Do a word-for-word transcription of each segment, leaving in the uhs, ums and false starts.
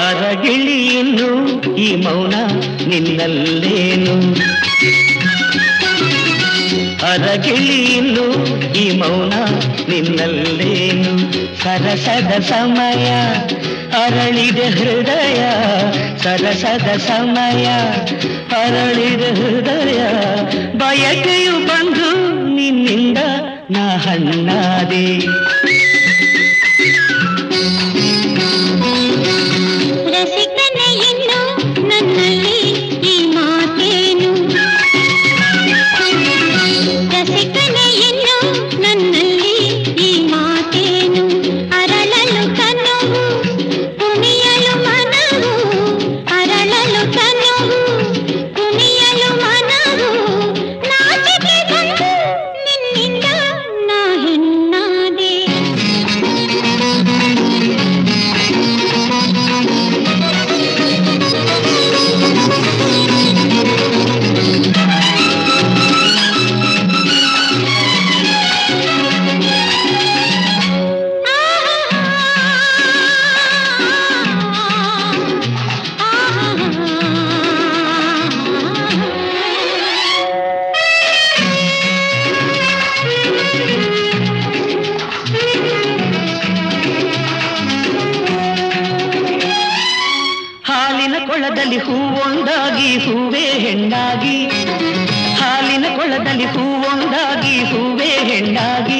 ಅರಗಿಳಿ ಇನ್ನು ಈ ಮೌನ ನಿನ್ನಲ್ಲೇನು ಅರಗಿಳಿ ಇನ್ನು ಈ ಮೌನ ನಿನ್ನಲ್ಲೇನು ಸರಸದ ಸಮಯ ಅರಳಿದ ಹೃದಯ ಸರಸದ ಸಮಯ ಅರಳಿದ ಹೃದಯ ಬಯಕೆಯು ಬಂದು ನಿನ್ನಿಂದ ನಾ ಹಣ್ಣಾದೆ ರಸಿಕನೇ ಇನ್ನು ನನ್ನಲ್ಲಿ ಈ ಮಾತೇನು ರಸಿಕನೇ ಇನ್ನು ನನ್ನಲ್ಲಿ ಈ ಮಾತೇನು ಅರಳಲು ಕನವು ಕುಣಿಯಲು ಮನವು ಅರಳಲು ಕನವು ಕುಣಿಯಲು ಮನವು ನಾಚಿಕೆ ಬಂದು ನಿನ್ನಿಂದ ನಾ ಹೆಣ್ಣಾದೆ ಹಾಲಿನ ಕೊಳದಲ್ಲಿ ಹೂವೊಂದಾಗಿ ಹೂವೇ ಹೆಣ್ಣಾಗಿ ಹಾಲಿನ ಕೊಳದಲ್ಲಿ ಹೂವೊಂದಾಗಿ ಹೂವೇ ಹೆಣ್ಣಾಗಿ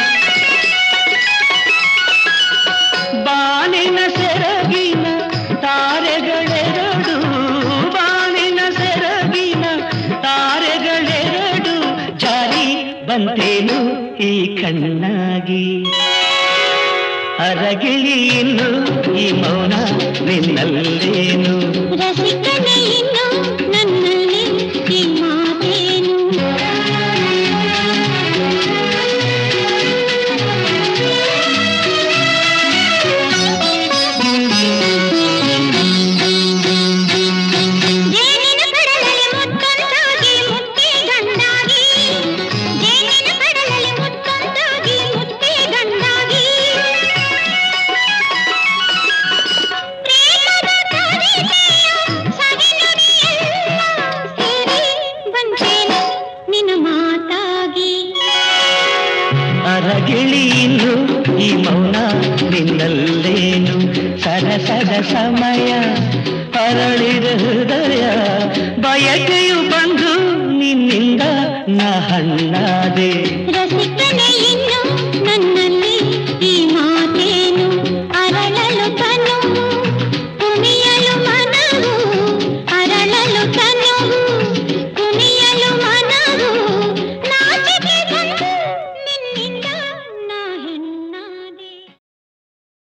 ಬಾನಿನ ಸೆರಗಿನ ತಾರೆಗಳೆರಡು ಬಾನಿನ ಸೆರಗಿನ ತಾರೆಗಳೆರಡು ಜಾರಿ ಬಂತೇನು ಈ ಕಣ್ಣಾಗಿ ಅರಗಿಳಿ ಇನ್ನು ಈ ಮೌನ ನಿನ್ನಲ್ಲೇನು ರಸಿಕನೇ ಇನ್ನು ನನ್ನಲ್ಲಿ ಈ ಮಾತೇನು ಜೇನಿನ ಕಡಲಲ್ಲಿ ಮುತ್ತೊಂದಾಗಿ ಮುತ್ತೆ ಗಂಡಾಗಿ ಜೇನಿನ ಕಡಲಲ್ಲಿ ಮುತ್ತೊಂದಾಗಿ ಮುತ್ತೆ ಗಂಡಾಗಿ ಪ್ರೇಮದ ಕವಿತೆಯ ಸವಿನುಡಿಯೆಲ್ಲ ಸೇರಿ ಬಂತೇನು ನಿನ್ನ ಮಾತಾಗಿ ಅರಗಿಳಿ ಇನ್ನು ಈ ಮೌನ ನಿನ್ನಲ್ಲೇನು ಸರಸದ ಸಮಯ ಅರಳಿದ ಹೃದಯ ಬಯಕೆಯು ಬಂದು ನಿನ್ನಿಂದ ನಾ ಹಣ್ಣಾದೆ